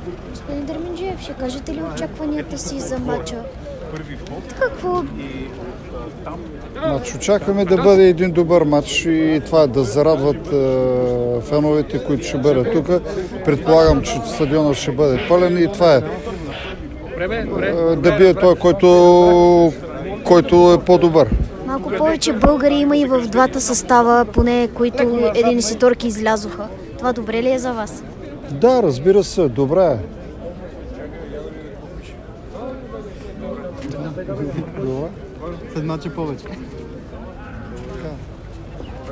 Господин Дерменджиев, ще кажете ли очакванията си за матча? Какво? Очакваме да бъде един добър матч и това да зарадват феновете, които ще бъдат тук. Предполагам, че стадионът ще бъде пълен и това е. Да бие той, който е по-добър. Малко повече българи има и в двата състава, поне които единиситорки излязоха. Това добре ли е за вас? Да, разбира се, добре е. След мача повече.